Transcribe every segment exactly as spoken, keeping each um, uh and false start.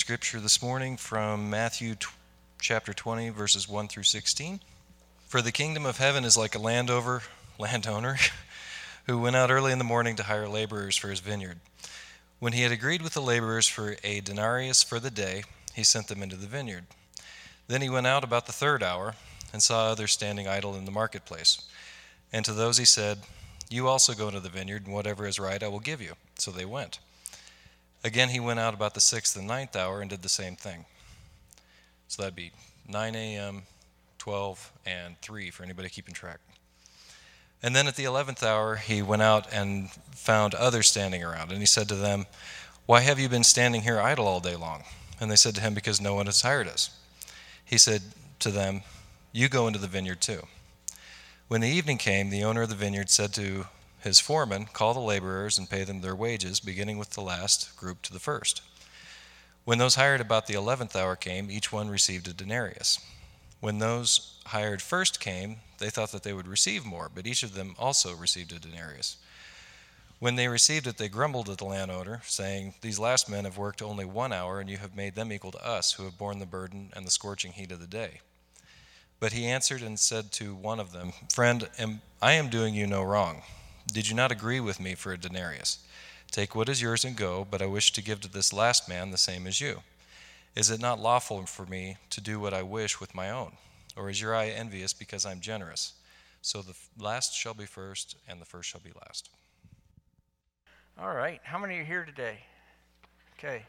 scripture this morning from Matthew t- chapter twenty, verses one through sixteen. For the kingdom of heaven is like a landover, landowner who went out early in the morning to hire laborers for his vineyard. When he had agreed with the laborers for a denarius for the day, he sent them into the vineyard. Then he went out about the third hour and saw others standing idle in the marketplace. And to those he said, "You also go into the vineyard, and whatever is right I will give you." So they went. Again he went out about the sixth and ninth hour and did the same thing. So that'd be nine a.m., twelve, and three for anybody keeping track. And then at the eleventh hour he went out and found others standing around. And he said to them, "Why have you been standing here idle all day long?" And they said to him, "Because no one has hired us." He said to them, "You go into the vineyard too." When the evening came, the owner of the vineyard said to his foreman, "Call the laborers and pay them their wages, beginning with the last group to the first." When those hired about the eleventh hour came, each one received a denarius. When those hired first came, they thought that they would receive more, but each of them also received a denarius. When they received it, they grumbled at the landowner, saying, "These last men have worked only one hour, and you have made them equal to us, who have borne the burden and the scorching heat of the day." But he answered and said to one of them, "Friend, am, I am doing you no wrong. Did you not agree with me for a denarius? Take what is yours and go, but I wish to give to this last man the same as you. Is it not lawful for me to do what I wish with my own? Or is your eye envious because I'm generous? So the last shall be first, and the first shall be last." All right. How many are here today? Okay.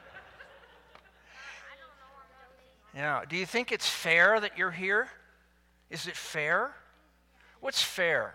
Yeah. Do you think it's fair that you're here? Is it fair? What's fair?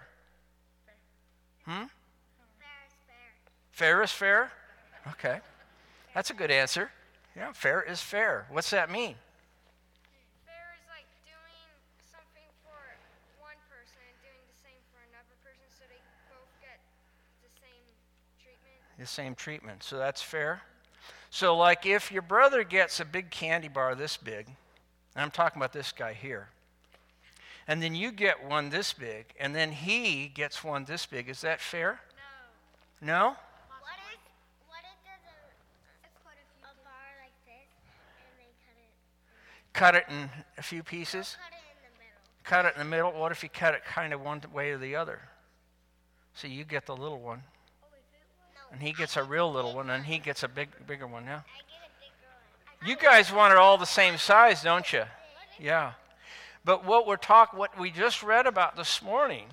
Hmm? Fair is fair. Fair is fair? Okay. That's a good answer. Yeah, fair is fair. What's that mean? Fair is like doing something for one person and doing the same for another person so they both get the same treatment. The same treatment. So that's fair. So like if your brother gets a big candy bar this big, and I'm talking about this guy here, and then you get one this big, and then he gets one this big, is that fair? No. No? What if, what if there's a, a bar like this and they cut it? Cut it in a few pieces? Cut it in the middle. Cut it in the middle. What if you cut it kind of one way or the other? So you get the little one, No, and he gets a real little one, and he gets a big, bigger one, yeah? I get a bigger one. You guys want it all the same size, don't you? Yeah. But what we're talk, what we just read about this morning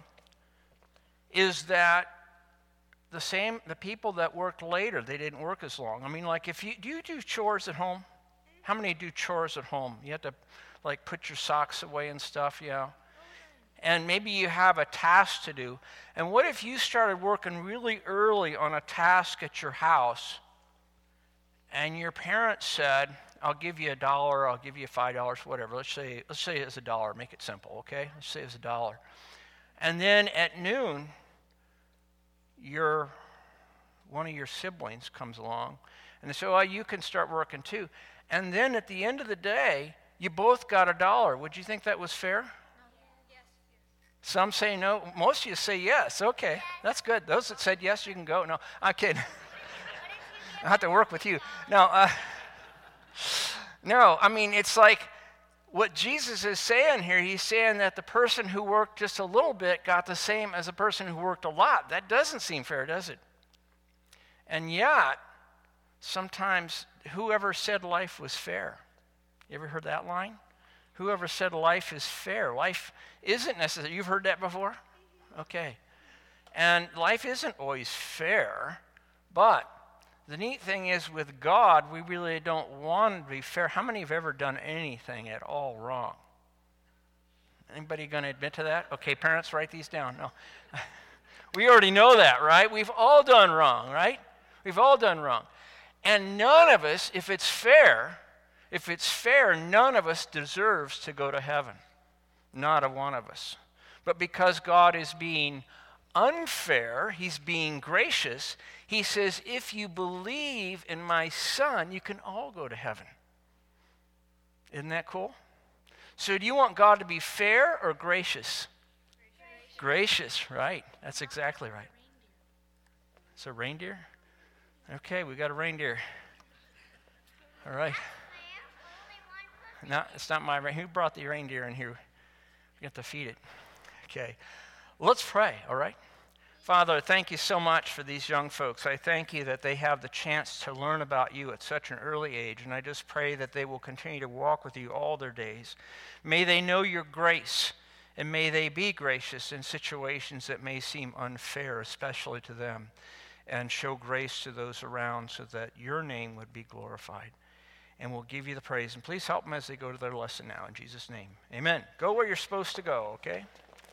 is that the same, the people that worked later, they didn't work as long. I mean, like if you, do you do chores at home? How many do chores at home? You have to like put your socks away and stuff, yeah. And maybe you have a task to do. And what if you started working really early on a task at your house and your parents said, "I'll give you a dollar, I'll give you five dollars, whatever." Let's say, let's say it's a dollar, make it simple, okay? Let's say it's a dollar. And then at noon, your one of your siblings comes along and they say, "Well, you can start working too." And then at the end of the day, you both got a dollar. Would you think that was fair? Yes. Some say no. Most of you say yes. Okay, that's good. Those that said yes, you can go. No, I'm kidding. I have to work with you. No, uh, no, I mean, it's like what Jesus is saying here. He's saying that the person who worked just a little bit got the same as the person who worked a lot. That doesn't seem fair, does it? And yet, sometimes whoever said life was fair. You ever heard that line? Whoever said life is fair. Life isn't necessary. You've heard that before? Okay. And life isn't always fair, but the neat thing is with God, we really don't want to be fair. How many have ever done anything at all wrong? Anybody going to admit to that? Okay, parents, write these down. No. We already know that, right? We've all done wrong, right? We've all done wrong. And none of us, if it's fair, if it's fair, none of us deserves to go to heaven. Not a one of us. But because God is being unfair, he's being gracious, he says, if you believe in my son, you can all go to heaven. Isn't that cool? So do you want God to be fair or gracious? Gracious, gracious, right. That's exactly right. It's a reindeer? Okay, we got a reindeer. All right. No, it's not my reindeer. Who brought the reindeer in here? We have to feed it. Okay. Let's pray, all right? Father, thank you so much for these young folks. I thank you that they have the chance to learn about you at such an early age, and I just pray that they will continue to walk with you all their days. May they know your grace, and may they be gracious in situations that may seem unfair, especially to them, and show grace to those around so that your name would be glorified. And we'll give you the praise. And please help them as they go to their lesson now, in Jesus' name. Amen. Go where you're supposed to go, okay?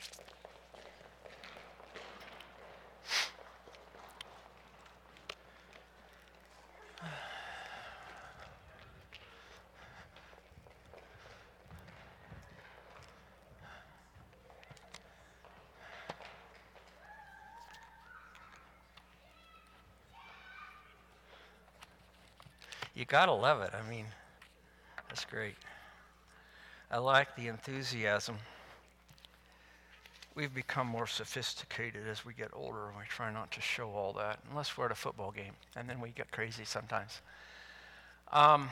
You gotta love it. I mean, that's great. I like the enthusiasm. We've become more sophisticated as we get older, and we try not to show all that, unless we're at a football game, and then we get crazy sometimes. Um,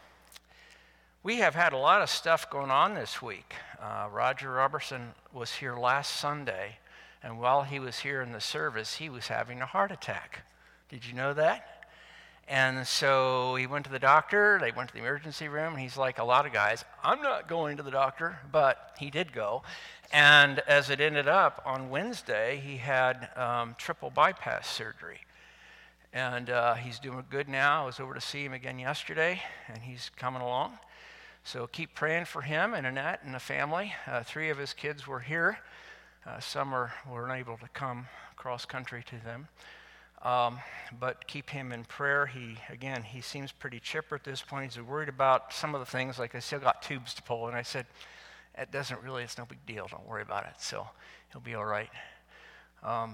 we have had a lot of stuff going on this week. Uh, Roger Robertson was here last Sunday, and while he was here in the service, he was having a heart attack. Did you know that? And so he went to the doctor, they went to the emergency room, and he's like a lot of guys, I'm not going to the doctor, but he did go. And as it ended up, on Wednesday, he had um, triple bypass surgery. And uh, he's doing good now. I was over to see him again yesterday, and he's coming along. So keep praying for him and Annette and the family. Uh, three of his kids were here. Uh, some are, weren't able to come cross country to them. Um, but keep him in prayer. He, again, he seems pretty chipper at this point. He's worried about some of the things, like I still got tubes to pull. And I said, it doesn't really, it's no big deal. Don't worry about it. So he'll be all right. Um,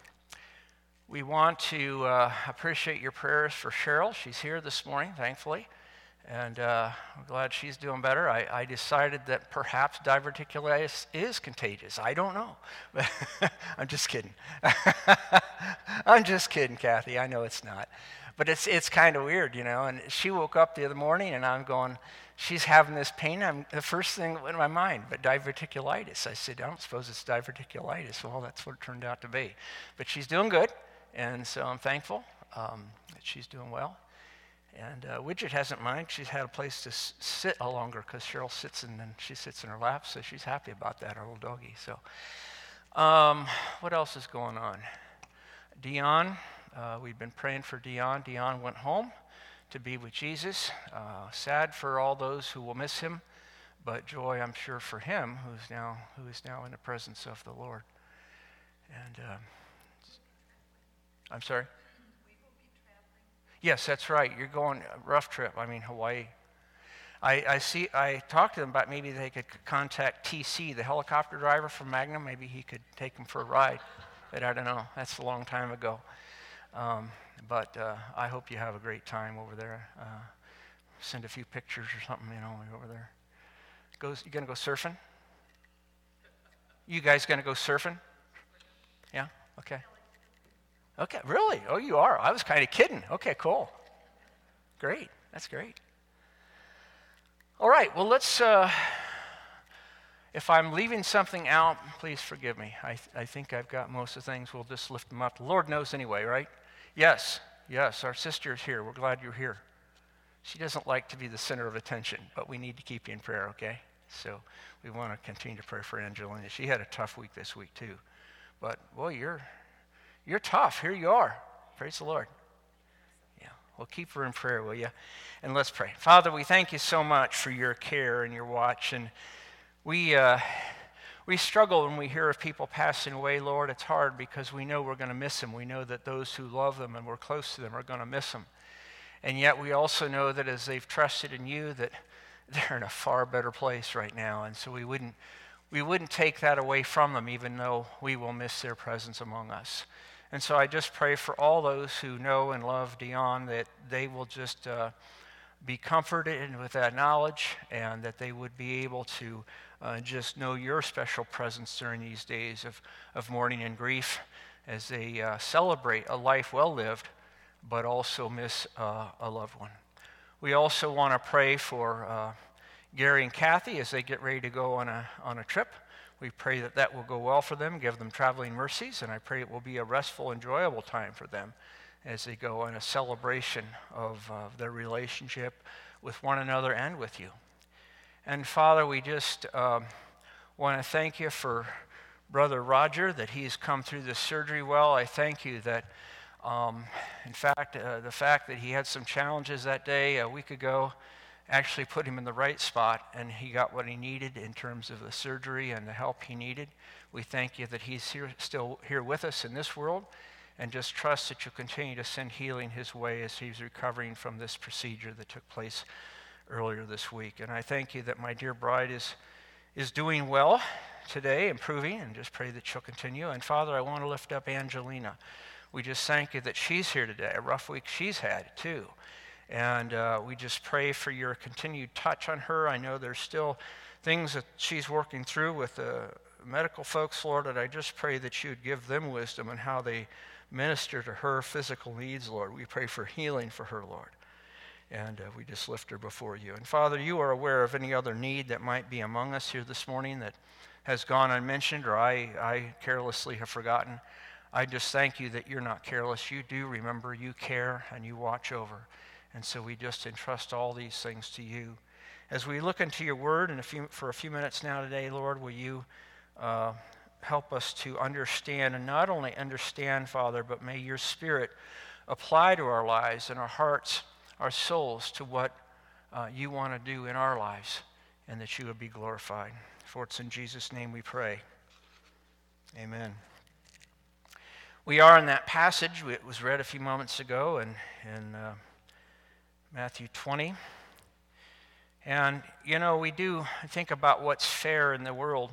we want to uh, appreciate your prayers for Cheryl. She's here this morning, thankfully. And uh, I'm glad she's doing better. I, I decided that perhaps diverticulitis is contagious. I don't know. I'm just kidding. I'm just kidding, Kathy. I know it's not. But it's it's kind of weird, you know. And she woke up the other morning, and I'm going, she's having this pain. I'm, the first thing in my mind, but diverticulitis. I said, I don't suppose it's diverticulitis. Well, that's what it turned out to be. But she's doing good, and so I'm thankful um, that she's doing well. And uh, Widget hasn't mind. She's had a place to s- sit a longer because Cheryl sits in and she sits in her lap, so she's happy about that, our little doggie. So, um, what else is going on? Dion, uh, we've been praying for Dion. Dion went home to be with Jesus. Uh, sad for all those who will miss him, but joy, I'm sure, for him who's now who is now in the presence of the Lord. And um, I'm sorry. Yes, that's right. You're going a rough trip. I mean, Hawaii. I, I see. I talked to them about maybe they could contact T C, the helicopter driver from Magnum. Maybe he could take them for a ride. But I don't know. That's a long time ago. Um, but uh, I hope you have a great time over there. Uh, send a few pictures or something, you know, when you're over there. Goes. You gonna go surfing? You guys gonna go surfing? Yeah. Okay. Okay, really? Oh, you are? I was kind of kidding. Okay, cool. Great. That's great. All right, well, let's, uh, if I'm leaving something out, please forgive me. I, th- I think I've got most of the things. We'll just lift them up. The Lord knows anyway, right? Yes, yes, our sister's here. We're glad you're here. She doesn't like to be the center of attention, but we need to keep you in prayer, okay? So we want to continue to pray for Angelina. She had a tough week this week, too. But, boy, you're... You're tough. Here you are. Praise the Lord. Yeah. Well, keep her in prayer, will you? And let's pray. Father, we thank you so much for your care and your watch. And we uh, we struggle when we hear of people passing away, Lord. It's hard because we know we're going to miss them. We know that those who love them and we're close to them are going to miss them. And yet we also know that as they've trusted in you, that they're in a far better place right now. And so we wouldn't we wouldn't take that away from them, even though we will miss their presence among us. And so I just pray for all those who know and love Dion that they will just uh, be comforted with that knowledge and that they would be able to uh, just know your special presence during these days of, of mourning and grief as they uh, celebrate a life well lived, but also miss uh, a loved one. We also want to pray for uh, Gary and Kathy as they get ready to go on a on a trip. We pray that that will go well for them, give them traveling mercies, and I pray it will be a restful, enjoyable time for them as they go on a celebration of uh, their relationship with one another and with you. And Father, we just um, want to thank you for Brother Roger, that he's come through this surgery well. I thank you that, um, in fact, uh, the fact that he had some challenges that day a week ago actually put him in the right spot, and he got what he needed in terms of the surgery and the help he needed. We thank you that he's here, still here with us in this world, and just trust that you'll continue to send healing his way as he's recovering from this procedure that took place earlier this week. And I thank you that my dear bride is, is doing well today, improving, and just pray that she'll continue. And Father, I want to lift up Angelina. We just thank you that she's here today, a rough week she's had too. And uh, we just pray for your continued touch on her. I know there's still things that she's working through with the medical folks, Lord, and I just pray that you would give them wisdom on how they minister to her physical needs, Lord. We pray for healing for her, Lord. And uh, we just lift her before you. And Father, you are aware of any other need that might be among us here this morning that has gone unmentioned or I, I carelessly have forgotten. I just thank you that you're not careless. You do remember, you care, and you watch over. And so we just entrust all these things to you. As we look into your word in a few, for a few minutes now today, Lord, will you uh, help us to understand, and not only understand, Father, but may your Spirit apply to our lives and our hearts, our souls, to what uh, you want to do in our lives, and that you would be glorified. For it's in Jesus' name we pray. Amen. We are in that passage. It was read a few moments ago in, in uh, Matthew twenty. And, you know, we do think about what's fair in the world.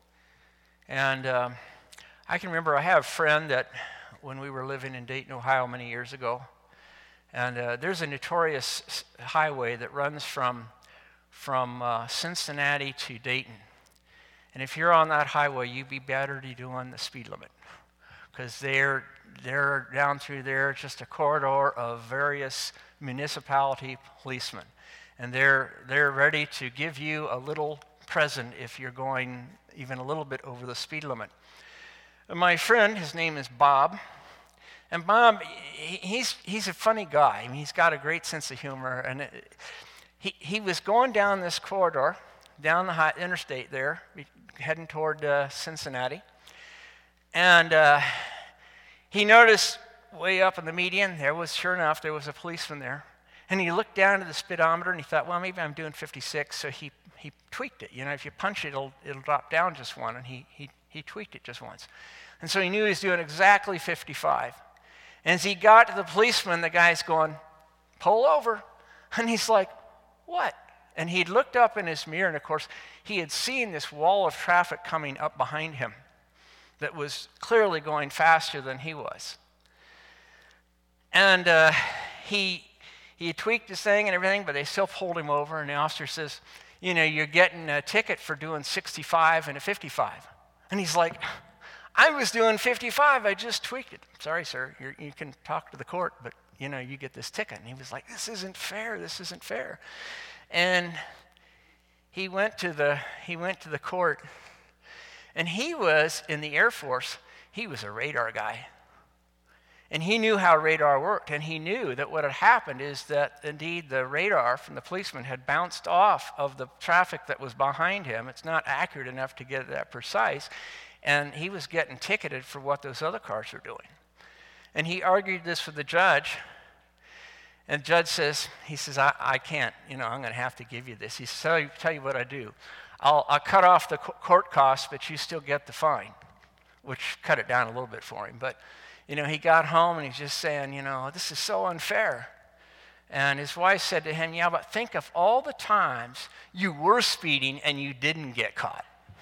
And uh, I can remember I have a friend that when we were living in Dayton, Ohio many years ago, and uh, there's a notorious highway that runs from, from uh, Cincinnati to Dayton. And if you're on that highway, you'd be better to doing the speed limit, because they're, they're down through there, just a corridor of various municipality policemen. And they're, they're ready to give you a little present if you're going even a little bit over the speed limit. And my friend, his name is Bob, and Bob, he's, he's a funny guy. I mean, he's got a great sense of humor, and it, he, he was going down this corridor, down the high interstate there, heading toward uh, Cincinnati, and uh, he noticed way up in the median, there was, sure enough, there was a policeman there. And he looked down at the speedometer and he thought, well, maybe I'm doing fifty-six, so he, he tweaked it. You know, if you punch it, it'll, it'll drop down just one, and he, he, he tweaked it just once. And so he knew he was doing exactly fifty-five. And as he got to the policeman, the guy's going, pull over. And he's like, what? And he looked up in his mirror, and of course, he had seen this wall of traffic coming up behind him that was clearly going faster than he was. And uh, he he tweaked his thing and everything, but they still pulled him over, and the officer says, you know, you're getting a ticket for doing sixty-five and a fifty-five. And he's like, I was doing fifty-five, I just tweaked it. Sorry, sir, You're, you can talk to the court, but, you know, you get this ticket. And he was like, this isn't fair, this isn't fair. And he went to the he went to the court, and he was in the Air Force. He was a radar guy. And he knew how radar worked, and he knew that what had happened is that indeed the radar from the policeman had bounced off of the traffic that was behind him. It's not accurate enough to get it that precise, and he was getting ticketed for what those other cars were doing. And he argued this with the judge, and the judge says, he says, I, I can't, you know, I'm going to have to give you this. He says, tell you, tell you what I do. I'll, I'll cut off the court costs, but you still get the fine, which cut it down a little bit for him. But you know, he got home and he's just saying, you know, this is so unfair. And his wife said to him, yeah, but think of all the times you were speeding and you didn't get caught.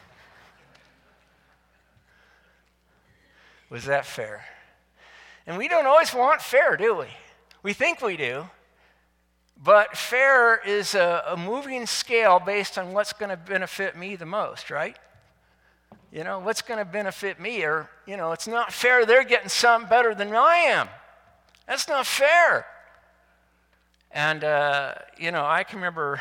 Was that fair? And we don't always want fair, do we? We think we do. But fair is a, a moving scale based on what's going to benefit me the most, right? You know, what's going to benefit me? Or, you know, it's not fair they're getting something better than I am. That's not fair. And, uh, you know, I can remember,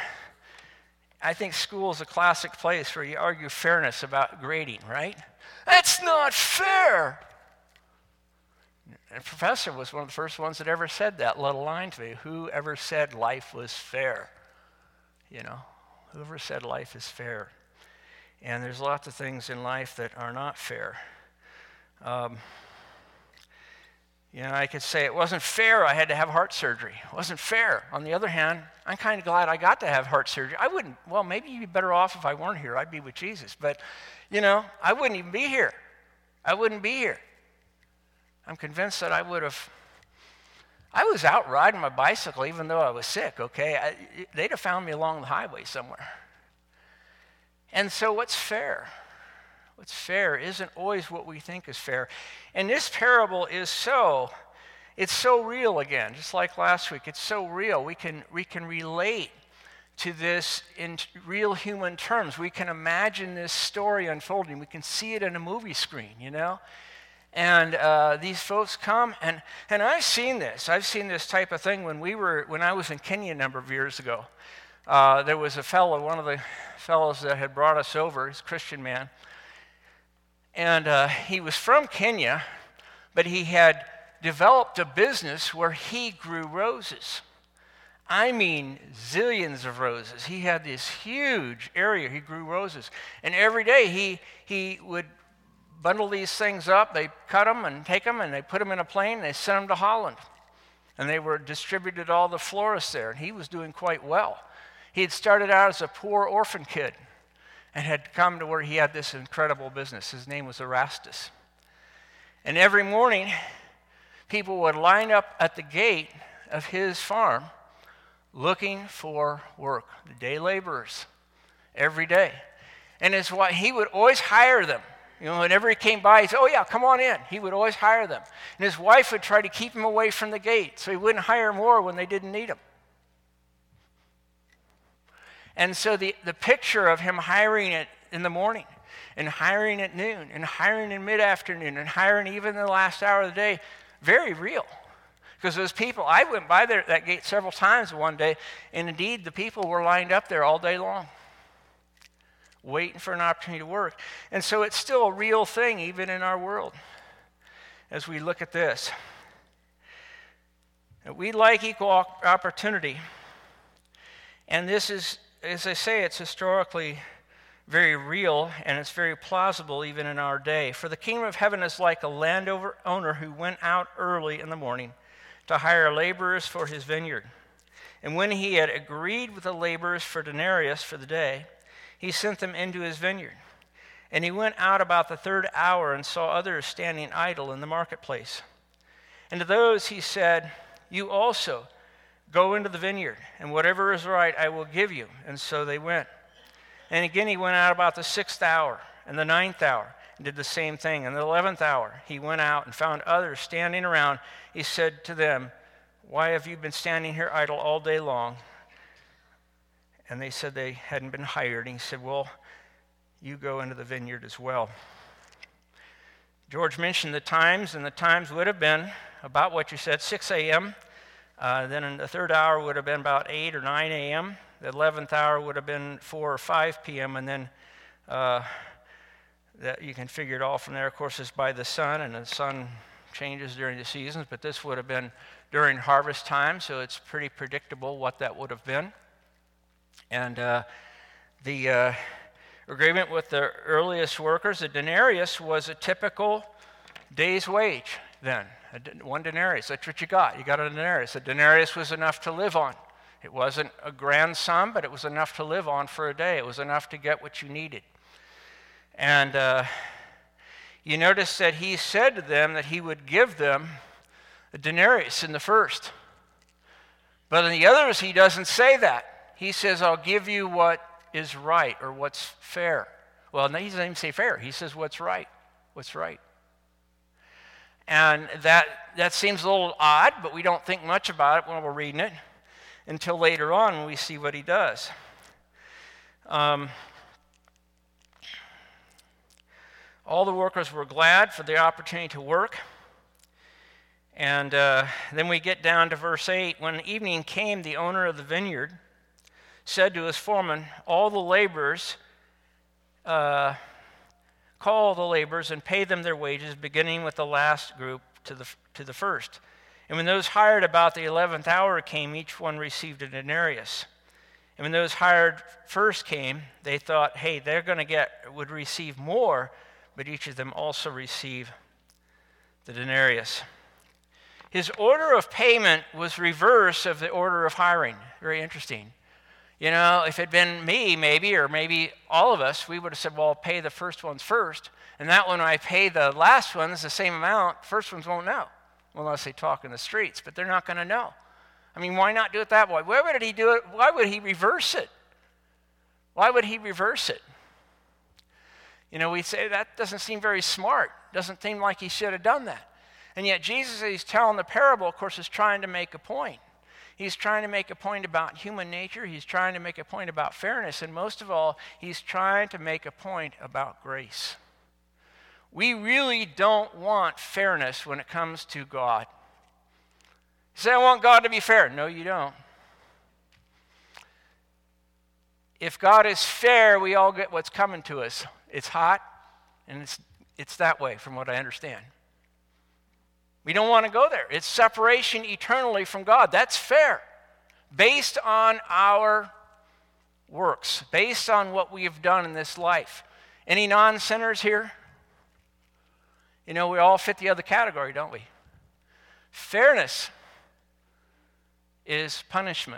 I think school is a classic place where you argue fairness about grading, right? That's not fair. And the professor was one of the first ones that ever said that little line to me. Who ever said life was fair? You know, whoever said life is fair. And there's lots of things in life that are not fair. Um, you know, I could say it wasn't fair I had to have heart surgery. It wasn't fair. On the other hand, I'm kind of glad I got to have heart surgery. I wouldn't, well, maybe you'd be better off if I weren't here. I'd be with Jesus. But, you know, I wouldn't even be here. I wouldn't be here. I'm convinced that I would have, I was out riding my bicycle even though I was sick, okay? I, they'd have found me along the highway somewhere. And so what's fair? What's fair isn't always what we think is fair. And this parable is so, it's so real again, just like last week. It's so real. We can, we can relate to this in real human terms. We can imagine this story unfolding. We can see it in a movie screen, you know? And uh, these folks come, and, and I've seen this. I've seen this type of thing when we were, when I was in Kenya a number of years ago. Uh, there was a fellow, one of the fellows that had brought us over, he's a Christian man, and uh, he was from Kenya, but he had developed a business where he grew roses. I mean, zillions of roses. He had this huge area he grew roses, and every day he he would bundle these things up, they cut them and take them, and they put them in a plane, and they sent them to Holland. And they were distributed to all the florists there, and he was doing quite well. He had started out as a poor orphan kid and had come to where he had this incredible business. His name was Erastus. And every morning, people would line up at the gate of his farm looking for work, the day laborers, every day. And it's why he would always hire them. You know, whenever he came by, he'd say, oh yeah, come on in. He would always hire them. And his wife would try to keep him away from the gate so he wouldn't hire more when they didn't need him. And so the, the picture of him hiring it in the morning and hiring at noon and hiring in mid-afternoon and hiring even in the last hour of the day, very real. Because those people, I went by there, that gate several times one day, and indeed the people were lined up there all day long, waiting for an opportunity to work. And so it's still a real thing even in our world as we look at this. We like equal opportunity. And this is, as I say, it's historically very real, and it's very plausible even in our day. For the kingdom of heaven is like a landowner owner who went out early in the morning to hire laborers for his vineyard. And when he had agreed with the laborers for denarius for the day, he sent them into his vineyard. And he went out about the third hour and saw others standing idle in the marketplace. And to those he said, you also go into the vineyard, and whatever is right I will give you. And so they went. And again he went out about the sixth hour and the ninth hour and did the same thing. And the eleventh hour he went out and found others standing around. He said to them, why have you been standing here idle all day long? And they said they hadn't been hired. And he said, well, you go into the vineyard as well. George mentioned the times, and the times would have been about what you said, six a.m., Uh, then in the third hour would have been about eight or nine a.m. The eleventh hour would have been four or five p.m. And then uh, that you can figure it all from there. Of course, it's by the sun, and the sun changes during the seasons. But this would have been during harvest time, so it's pretty predictable what that would have been. And uh, the uh, agreement with the earliest workers, a denarius was a typical day's wage then. One denarius, that's what you got. You got a denarius. A denarius was enough to live on. It wasn't a grand sum, but it was enough to live on for a day. It was enough to get what you needed. And uh, you notice that he said to them that he would give them a denarius in the first. But in the others, he doesn't say that. He says, I'll give you what is right or what's fair. Well, he doesn't even say fair. He says what's right. What's right. And that, that seems a little odd, but we don't think much about it when we're reading it until later on when we see what he does. Um, all the workers were glad for the opportunity to work. And uh, then we get down to verse eight. When evening came, the owner of the vineyard said to his foreman, all the laborers, uh, call the laborers and pay them their wages, beginning with the last group to the, to the first. And when those hired about the eleventh hour came, each one received a denarius. And when those hired first came, they thought, hey, they're going to get, would receive more, but each of them also receive the denarius. His order of payment was reverse of the order of hiring. Very interesting. You know, if it had been me, maybe, or maybe all of us, we would have said, well, I'll pay the first ones first. And that one, when I pay the last ones the same amount, first ones won't know. Unless they talk in the streets, but they're not going to know. I mean, why not do it that way? Why would he do it? Why would he reverse it? Why would he reverse it? You know, we say that doesn't seem very smart. Doesn't seem like he should have done that. And yet Jesus, as he's telling the parable, of course, is trying to make a point. He's trying to make a point about human nature. He's trying to make a point about fairness. And most of all, he's trying to make a point about grace. We really don't want fairness when it comes to God. You say, I want God to be fair. No, you don't. If God is fair, we all get what's coming to us. It's hot, and it's, it's that way from what I understand. We don't want to go there. It's separation eternally from God. That's fair. Based on our works, based on what we have done in this life. Any non-sinners here? You know, we all fit the other category, don't we? Fairness is punishment.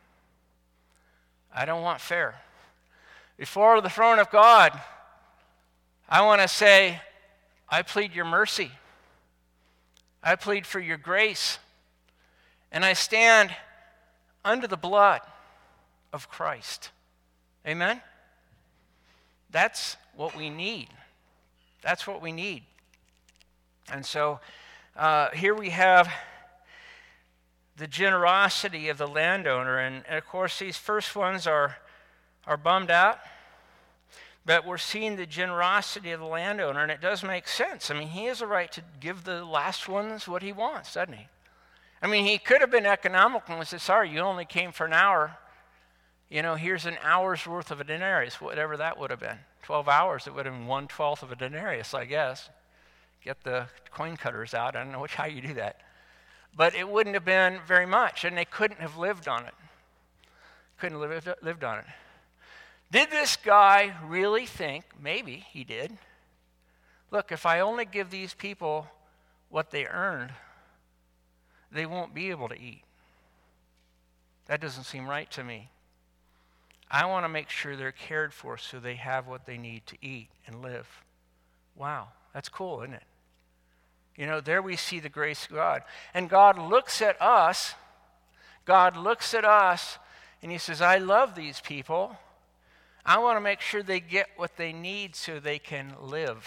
I don't want fair. Before the throne of God, I want to say, I plead your mercy. I plead for your grace. And I stand under the blood of Christ. Amen? That's what we need. That's what we need. And so uh, here we have the generosity of the landowner. And, and of course, these first ones are, are bummed out. But we're seeing the generosity of the landowner, and it does make sense. I mean, he has a right to give the last ones what he wants, doesn't he? I mean, he could have been economical and said, sorry, you only came for an hour. You know, here's an hour's worth of a denarius, whatever that would have been. Twelve hours, it would have been one-twelfth of a denarius, I guess. Get the coin cutters out. I don't know which, how you do that. But it wouldn't have been very much, and they couldn't have lived on it. Couldn't have lived, lived on it. Did this guy really think, maybe he did, look, if I only give these people what they earned, they won't be able to eat. That doesn't seem right to me. I want to make sure they're cared for so they have what they need to eat and live. Wow, that's cool, isn't it? You know, there we see the grace of God. And God looks at us, God looks at us, and he says, I love these people. I want to make sure they get what they need so they can live.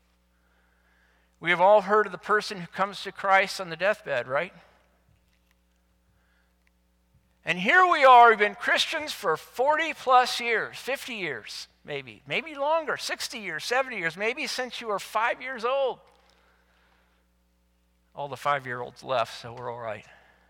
We have all heard of the person who comes to Christ on the deathbed, right? And here we are, we've been Christians for forty plus years, fifty years, maybe, maybe longer, sixty years, seventy years, maybe since you were five years old. All the five-year-olds left, so we're all right.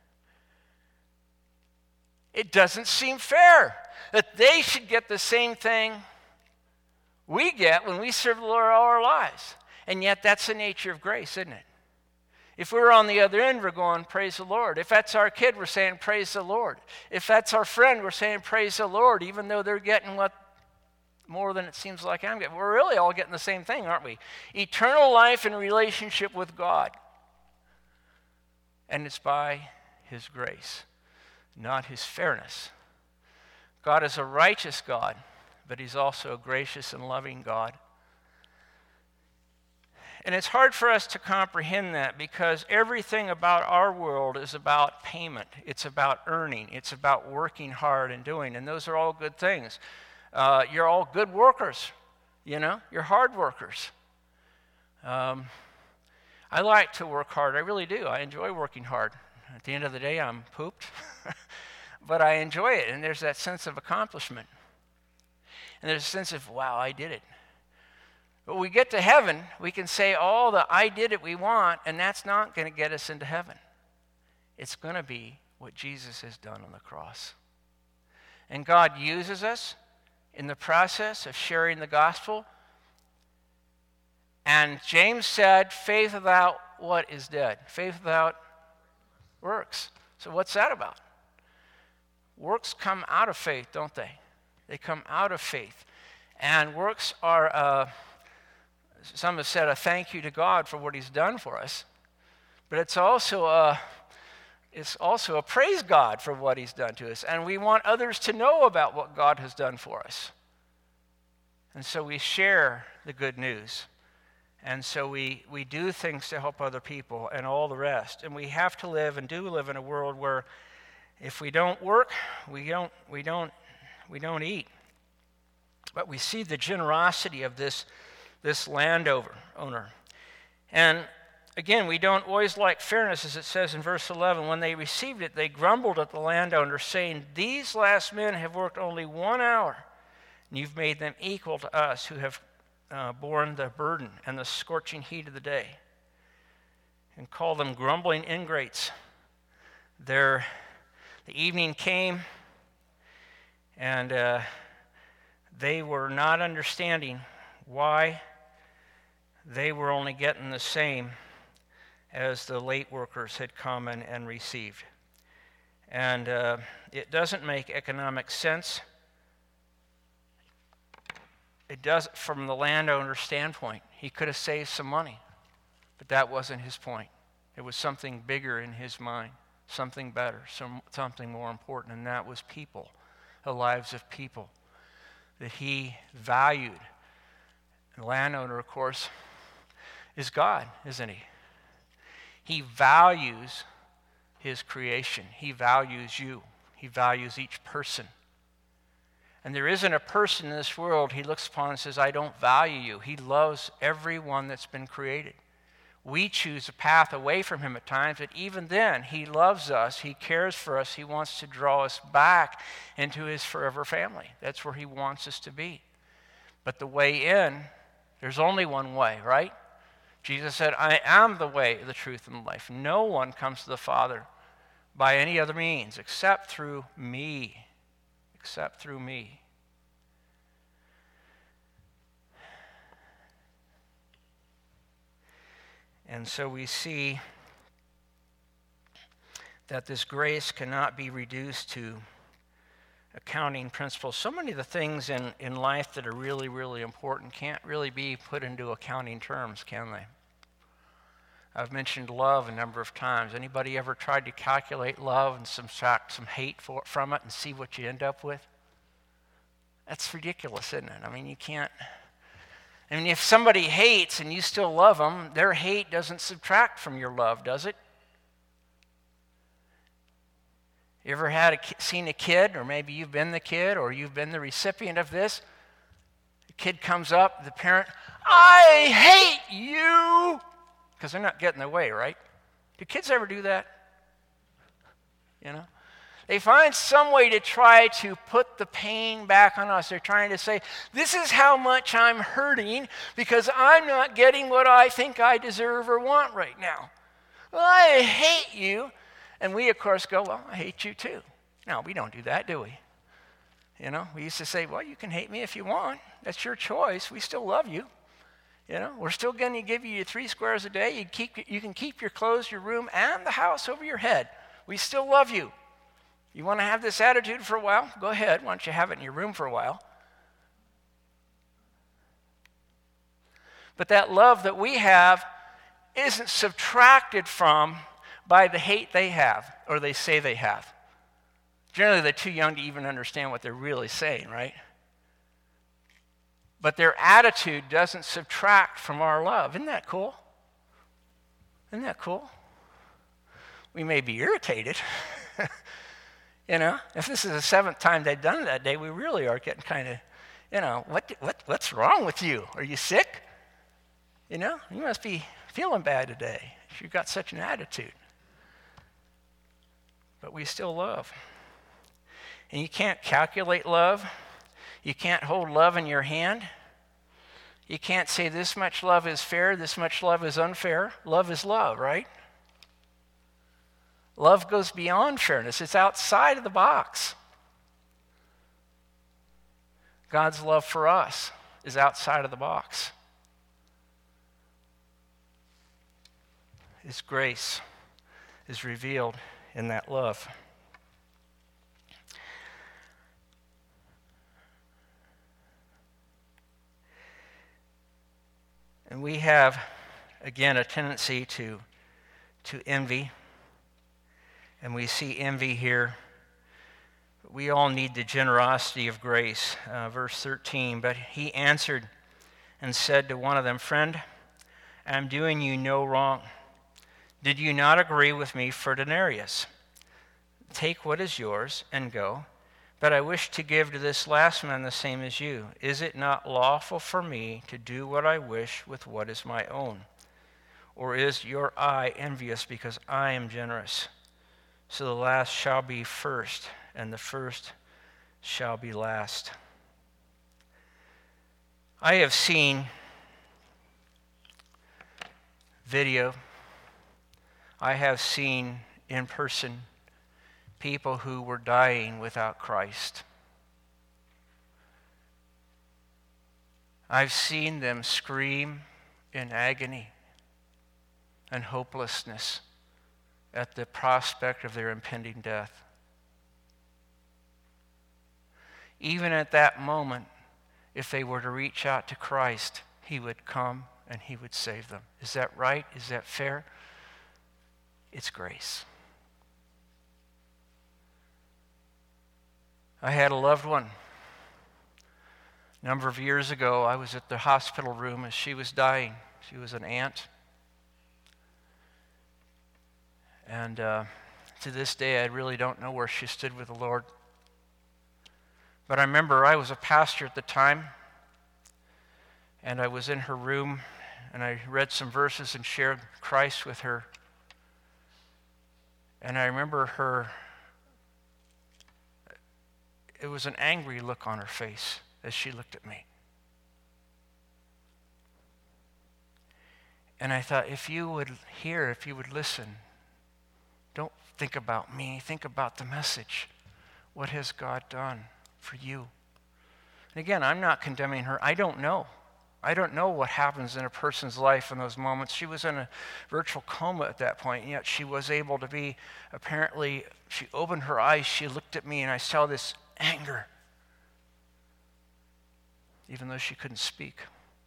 It doesn't seem fair that they should get the same thing we get when we serve the Lord all our lives. And yet that's the nature of grace, isn't it? If we're on the other end, we're going, praise the Lord. If that's our kid, we're saying, praise the Lord. If that's our friend, we're saying, praise the Lord, even though they're getting what more than it seems like I'm getting. We're really all getting the same thing, aren't we? Eternal life in relationship with God. And it's by his grace, not his fairness. God is a righteous God, but he's also a gracious and loving God. And it's hard for us to comprehend that because everything about our world is about payment. It's about earning. It's about working hard and doing. And those are all good things. Uh, you're all good workers, you know. You're hard workers. Um, I like to work hard. I really do. I enjoy working hard. At the end of the day, I'm pooped. But I enjoy it, and there's that sense of accomplishment. And there's a sense of, wow, I did it. But when we get to heaven, we can say all the I did it we want, and that's not going to get us into heaven. It's going to be what Jesus has done on the cross. And God uses us in the process of sharing the gospel. And James said, faith without what is dead? Faith without works. So what's that about? Works come out of faith, don't they? They come out of faith. And works are, uh, some have said, a thank you to God for what he's done for us. But it's also a, it's also a praise God for what he's done to us. And we want others to know about what God has done for us. And so we share the good news. And so we, we do things to help other people and all the rest. And we have to live and do live in a world where if we don't work, we don't, we don't, we don't eat. But we see the generosity of this, this landowner owner. And again, we don't always like fairness, as it says in verse eleven. When they received it, they grumbled at the landowner, saying, these last men have worked only one hour, and you've made them equal to us who have Uh, borne the burden and the scorching heat of the day, and call them grumbling ingrates. Their, the evening came, and uh, they were not understanding why they were only getting the same as the late workers had come and, and received. And uh, it doesn't make economic sense. It does from the landowner's standpoint. He could have saved some money, but that wasn't his point. It was something bigger in his mind, something better, some, something more important, and that was people, the lives of people that he valued. The landowner, of course, is God, isn't he? He values his creation. He values you. He values each person. And there isn't a person in this world he looks upon and says, I don't value you. He loves everyone that's been created. We choose a path away from him at times, but even then, he loves us. He cares for us. He wants to draw us back into his forever family. That's where he wants us to be. But the way in, there's only one way, right? Jesus said, I am the way, the truth, and the life. No one comes to the Father by any other means except through me. Except through me. And so we see that this grace cannot be reduced to accounting principles. So many of the things in, in life that are really, really important can't really be put into accounting terms, can they? I've mentioned love a number of times. Anybody ever tried to calculate love and subtract some hate for, from it and see what you end up with? That's ridiculous, isn't it? I mean, you can't. I mean, if somebody hates and you still love them, their hate doesn't subtract from your love, does it? You ever had a, seen a kid, or maybe you've been the kid, or you've been the recipient of this? The kid comes up, the parent, I hate you! Because they're not getting their way, right? Do kids ever do that? You know? They find some way to try to put the pain back on us. They're trying to say, this is how much I'm hurting because I'm not getting what I think I deserve or want right now. Well, I hate you. And we, of course, go, well, I hate you too. No, we don't do that, do we? You know, we used to say, well, you can hate me if you want. That's your choice. We still love you. You know, we're still going to give you your three squares a day. You, keep, you can keep your clothes, your room, and the house over your head. We still love you. You want to have this attitude for a while? Go ahead. Why don't you have it in your room for a while? But that love that we have isn't subtracted from by the hate they have or they say they have. Generally, they're too young to even understand what they're really saying, right? But their attitude doesn't subtract from our love. Isn't that cool? Isn't that cool? We may be irritated. You know, if this is the seventh time they've done it that day, we really are getting kind of, you know, what, what what's wrong with you? Are you sick? You know, you must be feeling bad today if you've got such an attitude. But we still love. And you can't calculate love. You can't hold love in your hand. You can't say this much love is fair, this much love is unfair. Love is love, right? Love goes beyond fairness. It's outside of the box. God's love for us is outside of the box. His grace is revealed in that love. And we have, again, a tendency to, to envy. And we see envy here. We all need the generosity of grace. Uh, verse thirteen, but he answered and said to one of them, friend, I am doing you no wrong. Did you not agree with me for denarius? Take what is yours and go. But I wish to give to this last man the same as you. Is it not lawful for me to do what I wish with what is my own? Or is your eye envious because I am generous? So the last shall be first, and the first shall be last. I have seen video. I have seen in person people who were dying without Christ. I've seen them scream in agony and hopelessness at the prospect of their impending death. Even at that moment, if they were to reach out to Christ, he would come and he would save them. Is that right? Is that fair? It's grace. I had a loved one. A number of years ago, I was at the hospital room as she was dying. She was an aunt. And uh, to this day, I really don't know where she stood with the Lord. But I remember I was a pastor at the time, and I was in her room, and I read some verses and shared Christ with her. And I remember her, it was an angry look on her face as she looked at me. And I thought, if you would hear, if you would listen, don't think about me, think about the message. What has God done for you? And again, I'm not condemning her. I don't know. I don't know what happens in a person's life in those moments. She was in a virtual coma at that point, and yet she was able to be, apparently, she opened her eyes, she looked at me, and I saw this anger, even though she couldn't speak.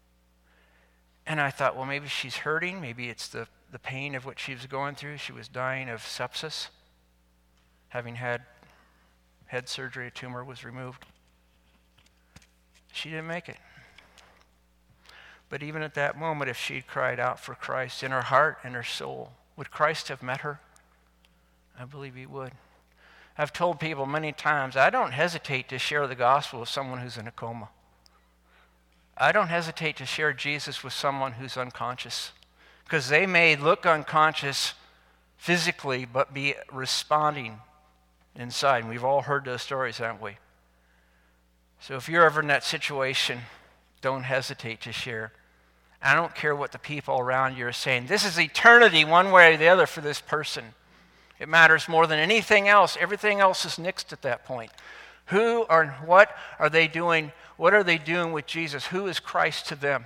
And I thought, well, maybe she's hurting. Maybe it's the, the pain of what she was going through. She was dying of sepsis, having had head surgery, a tumor was removed. She didn't make it. But even at that moment, if she'd cried out for Christ in her heart and her soul, would Christ have met her? I believe he would. I've told people many times, I don't hesitate to share the gospel with someone who's in a coma. I don't hesitate to share Jesus with someone who's unconscious, because they may look unconscious physically, but be responding inside. And we've all heard those stories, haven't we? So if you're ever in that situation, don't hesitate to share. I don't care what the people around you are saying. This is eternity one way or the other for this person. It matters more than anything else. Everything else is nixed at that point. Who or what are they doing? What are they doing with Jesus? Who is Christ to them?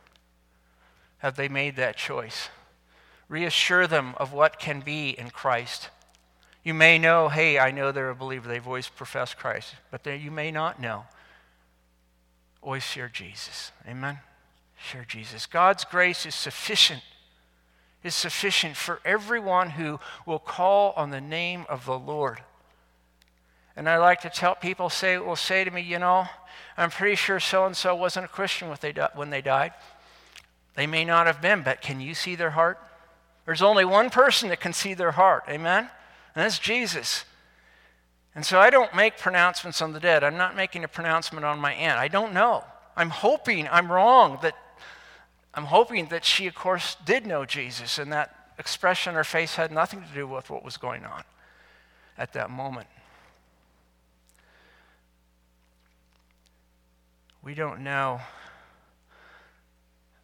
Have they made that choice? Reassure them of what can be in Christ. You may know, hey, I know they're a believer. They've always professed Christ. But they, you may not know. Always share Jesus. Amen? Share Jesus. God's grace is sufficient. Is sufficient for everyone who will call on the name of the Lord. And I like to tell people, say, will say to me, you know, I'm pretty sure so-and-so wasn't a Christian when they died. They may not have been, but can you see their heart? There's only one person that can see their heart. Amen? And that's Jesus. And so I don't make pronouncements on the dead. I'm not making a pronouncement on my aunt. I don't know. I'm hoping I'm wrong. That I'm hoping that she, of course, did know Jesus, and that expression on her face had nothing to do with what was going on at that moment. We don't know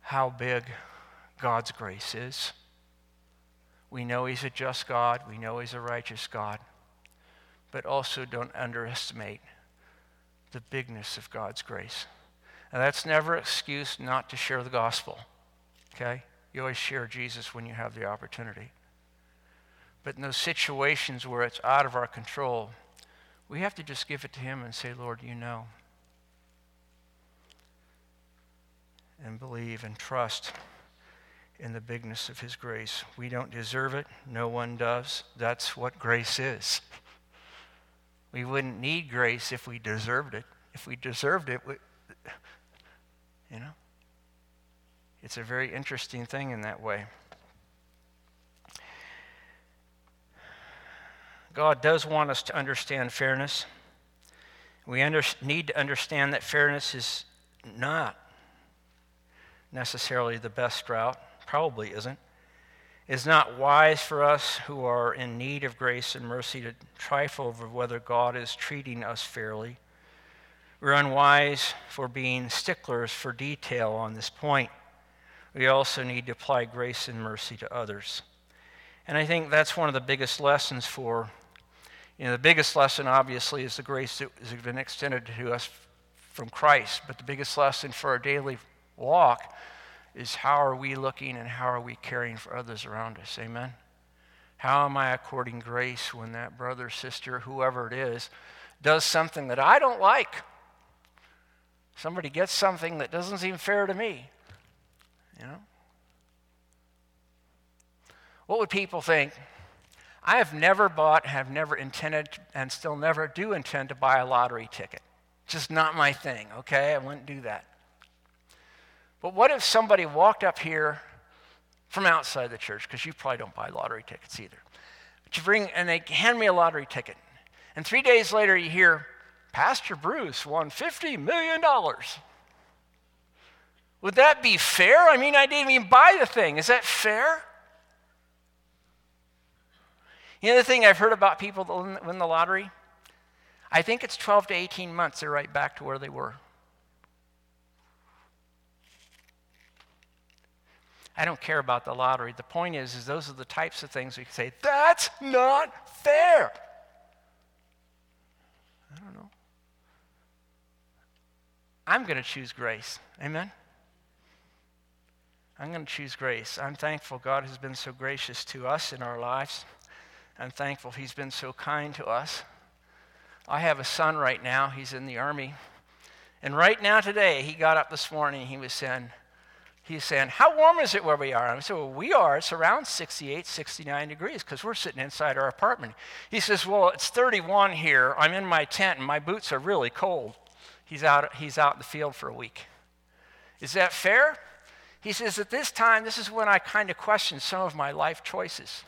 how big God's grace is. We know he's a just God. We know he's a righteous God. But also don't underestimate the bigness of God's grace. And that's never an excuse not to share the gospel, okay? You always share Jesus when you have the opportunity. But in those situations where it's out of our control, we have to just give it to him and say, Lord, you know. And believe and trust in the bigness of his grace. We don't deserve it. No one does. That's what grace is. We wouldn't need grace if we deserved it. If we deserved it, we, you know, it's a very interesting thing in that way. God does want us to understand fairness. We under, need to understand that fairness is not necessarily the best route. Probably isn't. It's not wise for us who are in need of grace and mercy to trifle over whether God is treating us fairly. We're unwise for being sticklers for detail on this point. We also need to apply grace and mercy to others. And I think that's one of the biggest lessons for, you know, the biggest lesson obviously is the grace that has been extended to us from Christ. But the biggest lesson for our daily walk is how are we looking and how are we caring for others around us? Amen? How am I according grace when that brother, sister, whoever it is, does something that I don't like? Somebody gets something that doesn't seem fair to me. You know? What would people think? I have never bought, have never intended, and still never do intend to buy a lottery ticket. Just not my thing, okay? I wouldn't do that. But what if somebody walked up here from outside the church, because you probably don't buy lottery tickets either. But you bring, and they hand me a lottery ticket. And three days later you hear, Pastor Bruce won fifty million dollars. Would that be fair? I mean, I didn't even buy the thing. Is that fair? You know the thing I've heard about people that win the lottery? I think it's twelve to eighteen months, they're right back to where they were. I don't care about the lottery. The point is, is those are the types of things we can say, that's not fair. I don't know. I'm going to choose grace. Amen? I'm going to choose grace. I'm thankful God has been so gracious to us in our lives. I'm thankful he's been so kind to us. I have a son right now. He's in the Army. And right now today, he got up this morning. He was saying, he's saying, how warm is it where we are? And I said, well, we are. It's around sixty-eight, sixty-nine degrees because we're sitting inside our apartment. He says, well, it's thirty-one here. I'm in my tent and my boots are really cold. He's out, he's out in the field for a week. Is that fair? He says, at this time, this is when I kind of question some of my life choices.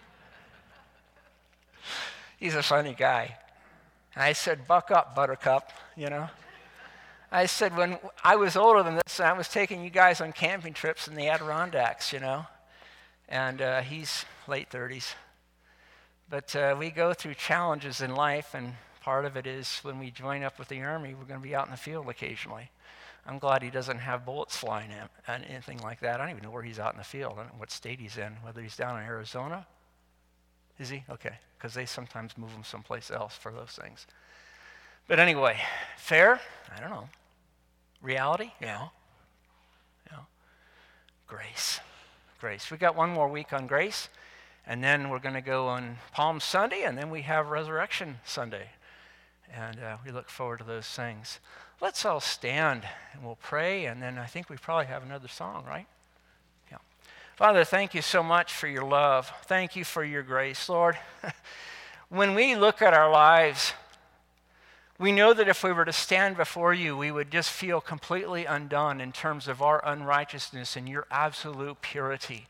He's a funny guy. And I said, buck up, buttercup, you know. I said, when I was older than this, I was taking you guys on camping trips in the Adirondacks, you know. And uh, he's late thirties. But uh, we go through challenges in life, and part of it is when we join up with the Army, we're going to be out in the field occasionally. I'm glad he doesn't have bullets flying at and anything like that. I don't even know where he's out in the field. I don't know what state he's in, whether he's down in Arizona. Is he? Okay, because they sometimes move him someplace else for those things. But anyway, fair? I don't know. Reality? Yeah. Yeah. Grace. Grace. We got one more week on grace, and then we're going to go on Palm Sunday, and then we have Resurrection Sunday. And uh, we look forward to those things. Let's all stand, and we'll pray, and then I think we probably have another song, right? Yeah. Father, thank you so much for your love. Thank you for your grace. Lord, when we look at our lives, we know that if we were to stand before you, we would just feel completely undone in terms of our unrighteousness and your absolute purity.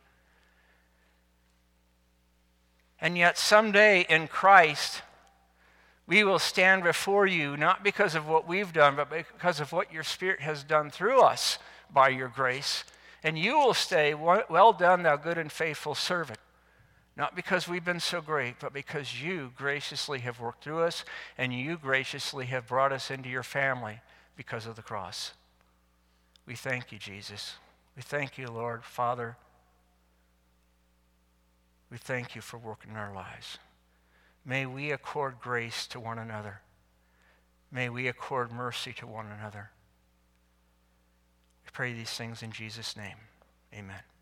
And yet someday in Christ, we will stand before you, not because of what we've done, but because of what your Spirit has done through us by your grace. And you will say, well done, thou good and faithful servant. Not because we've been so great, but because you graciously have worked through us, and you graciously have brought us into your family because of the cross. We thank you, Jesus. We thank you, Lord, Father. We thank you for working in our lives. May we accord grace to one another. May we accord mercy to one another. We pray these things in Jesus' name. Amen.